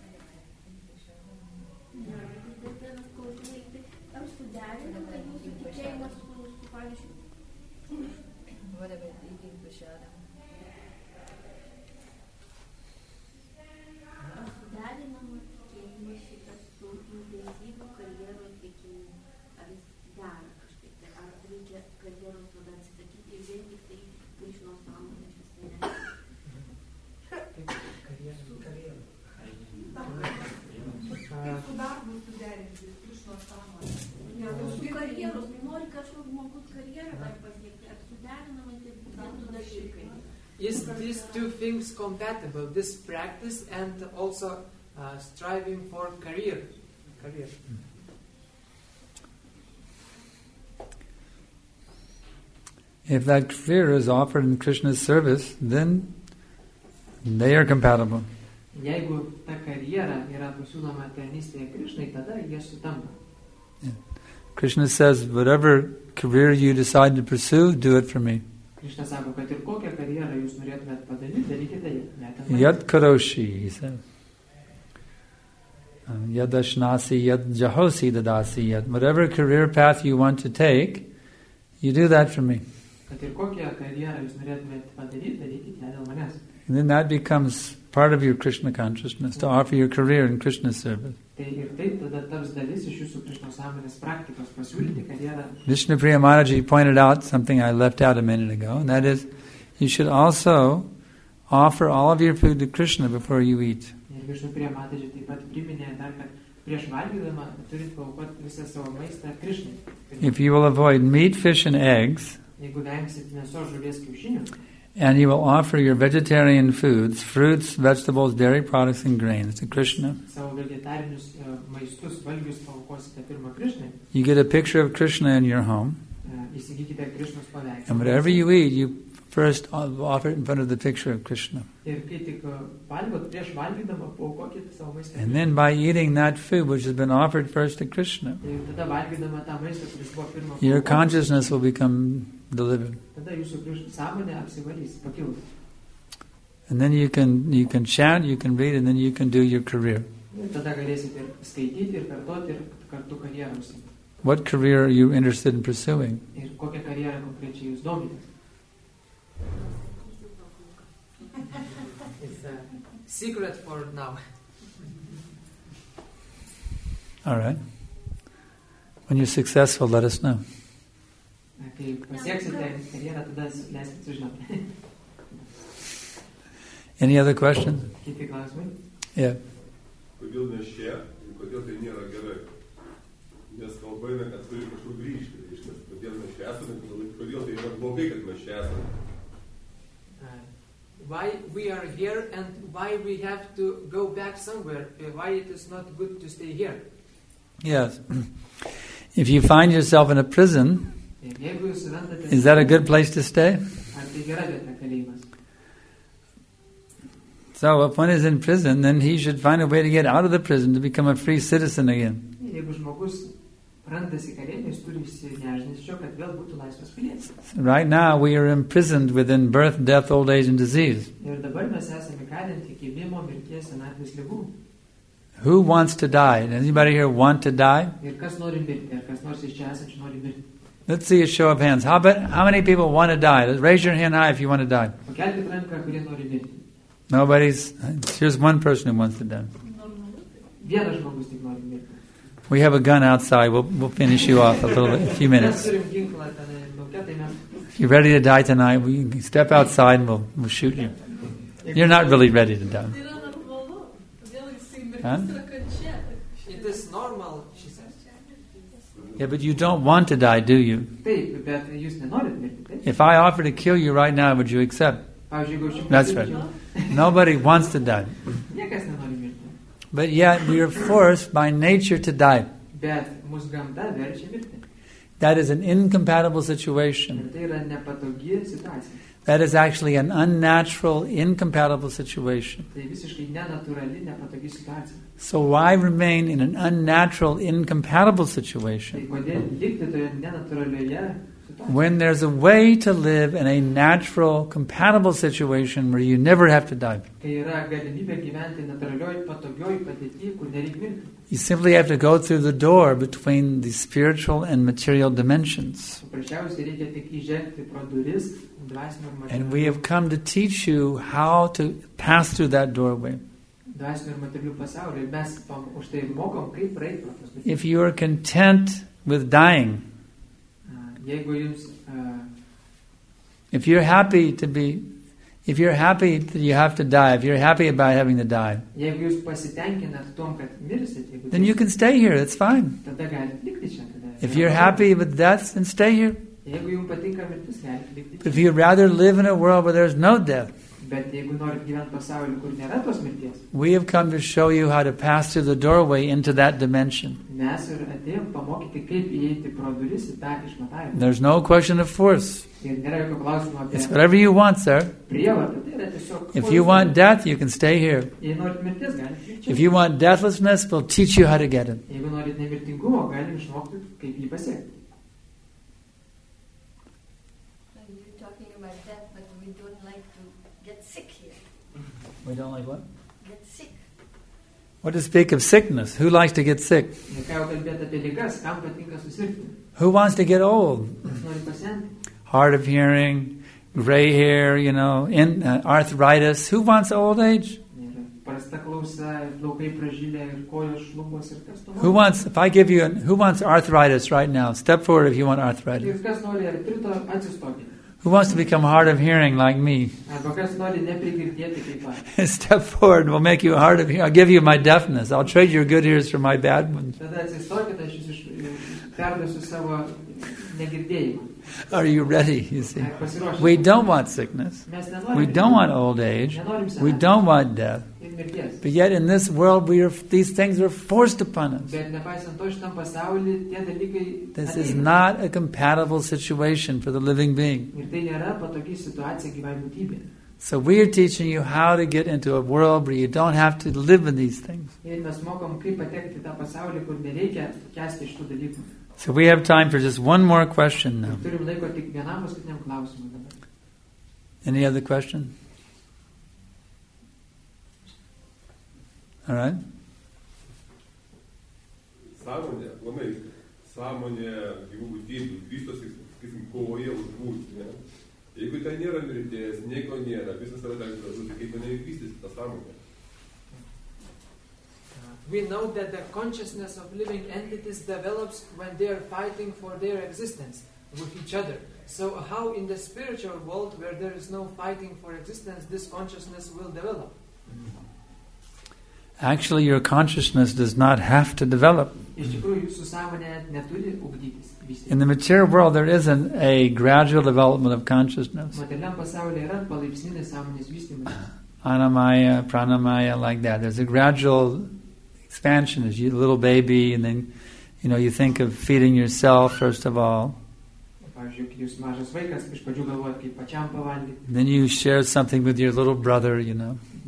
Is these two things compatible, this practice and also uh, striving for career? career? If that career is offered in Krishna's service, then they are compatible. Jeigu ta karjera yra pasiūloma tarnystėje Krishnai, tada jie sutampa. Yeah. Krishna says, whatever career you decide to pursue, do it for me. Krishna sako, kad ir kokią karjerą jūs norėtumėt padaryti, darykite ją. Yat karoshi, he says. Yad ashnasi, yad jahosi dadasi, yad. Whatever career path you want to take, you do that for me. Kad ir kokią karjerą jūs norėtumėt padaryti, darykite ją dėl manęs. And then that becomes part of your Krishna consciousness, to offer your career in Krishna's service. Vishnu Priya Maharaji pointed out something I left out a minute ago, and that is, you should also offer all of your food to Krishna before you eat. If you will avoid meat, fish and eggs, and you will offer your vegetarian foods, fruits, vegetables, dairy products and grains to Krishna, you get a picture of Krishna in your home, and whatever you eat, you first offer it in front of the picture of Krishna. And then by eating that food which has been offered first to Krishna, your consciousness will become delivered. And then you can you can chant, you can read, and then you can do your career. What career are you interested in pursuing? It's a secret for now. All right. When you're successful, let us know. Any other questions? Yeah. Kodėl ne šia ir kodėl tai nėra gerai? Nes kalba eina, kad turi kažkur grįžti. Kodėl mes čia esame, kodėl tai yra blogai, kad mes čia esame. Why we are here and why we have to go back somewhere, why it is not good to stay here. Yes. If you find yourself in a prison, is that a good place to stay? So if one is in prison, then he should find a way to get out of the prison to become a free citizen again. Jeigu žmogus randasi kalėjime, jis turi išsinešti iš jo, kad vėl būtų laisvas pilietis. Right now we are imprisoned within birth, death, old age, and disease. Ir dabar mes esame įkalinti gimimo, mirties, senatvės ligų. Who wants to die? Does anybody here want to die? Ir kas nori mirti? Ar kas nors iš čia esančių nori mirti? Let's see a show of hands. How about, how many people want to die? Let's raise your hand high if you want to die. Pakelkit ranką, kurie nori mirti. Nobody's. Here's one person who wants to die. Vienas žmogus tik nori mirti. We have a gun outside. We'll we'll finish you off a little bit, a few minutes. Mes turim ginklą tenai lauke, tai mes. If you're ready to die tonight, we can step outside and we'll we'll shoot you. You're not really ready to die. Huh? It is normal, she says. Yeah, but you don't want to die, do you? Taip, bet jūs nenorit mirti, taip? If I offer to kill you right now, would you accept? Pavyzdžiui, jeigu aš jums That's pasiūlyčiau- right. Nobody wants to die. Niekas nenori mirti. But yet we are forced by nature to die. Bet mūsų gamta verčia mirti. That is an incompatible Ir situation. tai yra nepatogi situacija. That is actually an unnatural, incompatible situation. Tai visiškai nenatūrali, nepatogi situacija. So why remain in an unnatural, incompatible Tai situation kodėl likti toje nenatūralioje situacijoje? when there's a way to live in a natural, compatible situation where you never have to die? Kai yra galimybė gyventi natūralioj, patogioj padėtyje, kur nereik mirti. You simply have to go through the door between the spiritual and material dimensions. Paprasčiausiai reikia tik įžengti pro duris, dvasinio ir And we materialių have come to teach you how to pass through that doorway. dvasinio ir materialių pasaulio. Ir mes pam- už tai mokom, kaip praeiti pro tas duris. If you are content with dying, Ah, Jeigu jums, ah, if you're happy to be, if you're happy that you have to die, if you're happy about having to die, jeigu jūs pasitenkinat tom, kad mirsit, jeigu then you can stay here. That's fine. tada galite likti čia. Tada. If you're happy with death, then stay here. Jeigu jums patinka mirtis, galite likti But čia. if you'd rather live in a world where there's no death, Bet jeigu norit gyventi pasaulyje, kur nėra tos mirties, we have come to show you how to pass through the doorway into that dimension. mes ir atėjom pamokyti, kaip įeiti pro duris į tą išmatavimą. There's no question of force. Ir nėra jokio klausimo apie It's whatever you want, sir. prievartą. Tai yra tiesiog... If you want death, you can stay here. Jei norit mirties, galite likti čia. If you want deathlessness, we'll teach you how to get it. Jeigu norit nemirtingumo, galim išmokti, kaip jį pasiekti. You're talking about death, but we don't like to get sick here. We don't like what? Get sick. What to speak of sickness? Who likes to get sick? Ir ką jau kalbėti apie ligas, kam patinka susirgti? Who wants to get old? Kas nori pasenti? Hard of hearing, gray hair, you know, in, uh, arthritis. Who wants old age? Ir prasta klausa, plaukai pražylę ir kojos šlubos ir kas to Who wants, if I give you, an, who wants arthritis right now? Step forward if you want arthritis. Ir kas nori artrito, atsistokite. Who wants to become hard of hearing like me? Arba kas nori neprigirdėti kaip aš. Step forward, we'll make you hard of hearing. I'll give you my deafness. I'll trade your good ears for my bad ones. Tada atsistokite, aš jūs iš- perduosiu savo negirdėjimą. Are you ready? You see, Ar pasiruošę? we don't want sickness. Mes nenorim We don't want old age. Nenorim We senatvės don't want death. ir mirties. But yet in this world, we are, these things are forced upon us. Bet nepaisant to, šitam pasaulyje tie dalykai This is ateina. not a compatible situation for the living being. Ir tai nėra patogi situacija gyvai būtybė. So we are teaching you how to get into a world where you don't have to live in these things. Ir mes mokom, kaip patekti į tą pasaulį, kur nereikia kesti šitų dalykų. So we have time for just one more question now. Turim laiko tik vienam paskutiniam klausimui dabar. Any other question? All right. Sąmonė, planai, sąmonė gyvų būtybių vystosi, sakysim, kovoje už būtį. Ne? Jeigu ten nėra mirties, nieko nėra, visas yra taip gražu, tai kaip jinai vystysi tą sąmonę. We know that the consciousness of living entities develops when they are fighting for their existence with each other. So how in the spiritual world where there is no fighting for existence, this consciousness will develop? Actually, your consciousness does not have to develop. Iš tikrųjų, jūsų sąmonė neturi ugdytis, In vystytis. the material world, there isn't a gradual development of consciousness. Materialiam pasaulyje yra palaipsninis sąmonės vystymas. Anamaya, pranamaya, like that. There's a gradual expansion as you a little baby, and then, you know, you think of feeding yourself first of all. Pavyzdžiui, kai jūs mažas vaikas, iš pradžių galvojat, kaip pačiam pavalgyti. Then you share something with your little brother, you know.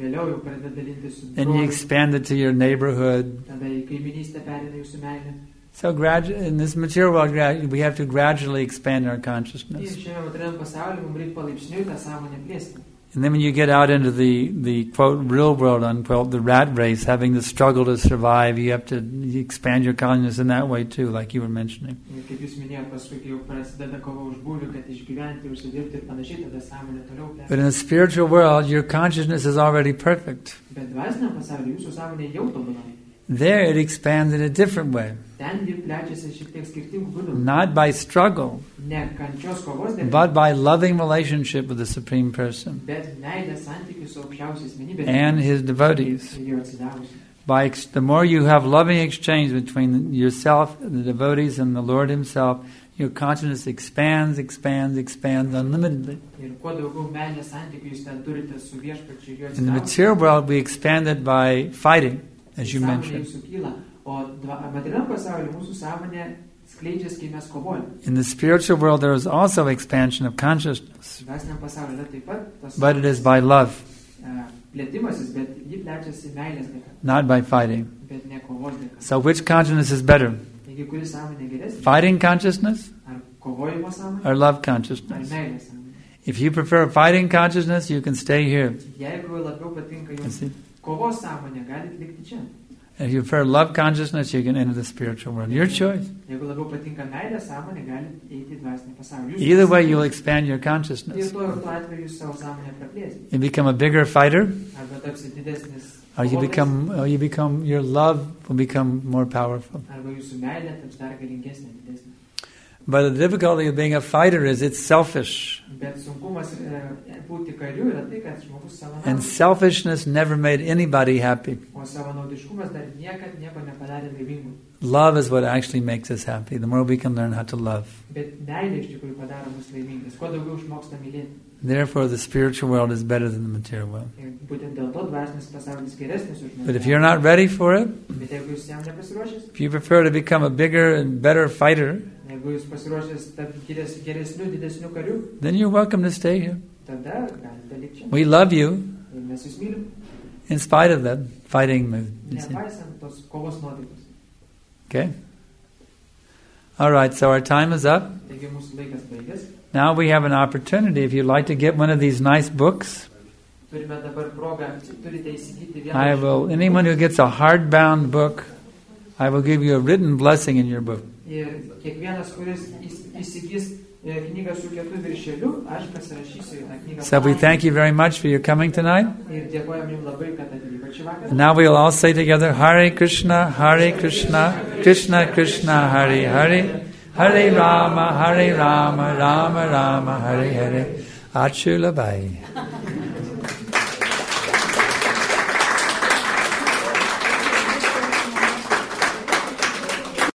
Vėliau jau pradeda dalintis su Then you broliu, expand it to your neighborhood. tada į kaiminystę pereina jūsų meilė. So gradu- in this material world, gra- we have to gradually expand our Ir consciousness. šiame materialiam pasaulyje mums reikia palaipsniui tą sąmonę plėsti. And then when you get out into the, the quote, real world, unquote, the rat race, having the struggle to survive, you have to you expand your consciousness in that way too, like you were mentioning. Ir kaip jūs minėjote, paskui kai jau prasideda kova už būvį, kad išgyventi, užsidirbti ir panašiai, tada sąmonė toliau plėsti. But in the spiritual world, your consciousness is already perfect. Bet dvasiniam pasaulyje jūsų sąmonė jau tobula. There it expands in a different way. Ten ji plečiasi šiek tiek skirtingų būdų. Not by struggle, Ne kančios kovos dėka, but by loving relationship with the Supreme Person bet meilės santykių su aukščiausiais asmenybės and His devotees. ir jų atsidavusių. By ex- the more you have loving exchange between yourself, the devotees, and the Lord Himself, your consciousness expands, expands, expands unlimitedly. Ir kuo daugiau meilės santykių jūs ten turite su viešpačiu ir jų In the atsidavusiu, material world, we expand it by fighting, as you sąmonė mentioned. jūsų kyla. O dva- materialiam pasaulyje mūsų sąmonė skleidžiasi, kai mes kovojame. In the spiritual world, there is also expansion of consciousness, Dvasiniam pasaulyje yra taip pat tas but it is by love, e, plėtimasis, bet ji plečiasi meilės dėka, not by fighting. bet ne kovos dėka. So which consciousness is better? Taigi, kuri sąmonė geresnė? Fighting consciousness Ar kovojimo sąmonė, or love ar consciousness? meilės sąmonė? If you prefer fighting consciousness, you can stay here. Jeigu labiau patinka You jums see? kovos sąmonė, galite likti čia. If you prefer love consciousness, you can enter the spiritual world. Your choice. Jeigu labiau patinka meilės sąmonė, galite eiti į dvasinį pasaulį. Jūs Either way, pasirinkite. you'll expand your Ir consciousness. tuo ir tuo atveju jūs savo sąmonę praplėsite. You become a bigger fighter, Arba tapsite didesnis or you kovotojas, become, or you become, your love will become more powerful. arba jūsų meilė taps dar galingesnė, didesnė. But the difficulty of being a fighter is it's selfish. Bet sunkumas e, būti kariu yra tai, kad žmogus And savanaudiškas. selfishness never made anybody happy. O savanaudiškumas dar niekad nieko nepadarė laimingu. Love is what actually makes us happy. The more we can learn how to love. Bet meilė iš tikrųjų padaro mus laimingas. Kuo daugiau išmoksta mylėti. Therefore, the spiritual world is better than the material world. Ir būtent dėl to dvasinis pasaulis geresnis už But if mus. you're not ready for it, Bet jeigu jūs jam nepasiruošęs, if you prefer to become a bigger and better fighter, jeigu jūs pasiruošęs tapti geres- geresniu, didesniu kariu, then you're welcome to stay here. tada galite likti čia. We love you Ir mes jūs mylim, in spite of that fighting mood. You see. nepaisant tos kovos nuotaikos. Okay? All right, so our time is up. Taigi mūsų laikas baigęs. Now we have an opportunity. If you'd like to get one of these nice books, Turime dabar progą, turite įsigyti vieną. I iš- will, anyone who gets a hardbound book, I will give you a written blessing in your book. Ir kiekvienas, kuris įs- įsigys e, knygą su kietu viršeliu, aš pasirašysiu į tą knygą. So we thank you very much for your coming tonight. Ir dėkojam jums labai, kad atvykote šį vakarą. And now we will all say together, Hare Krishna, Hare Krishna, Krishna Krishna, Hare Hare, Hare Rama, Hare Rama, Rama Rama, Hare Hare. Achula Bhai.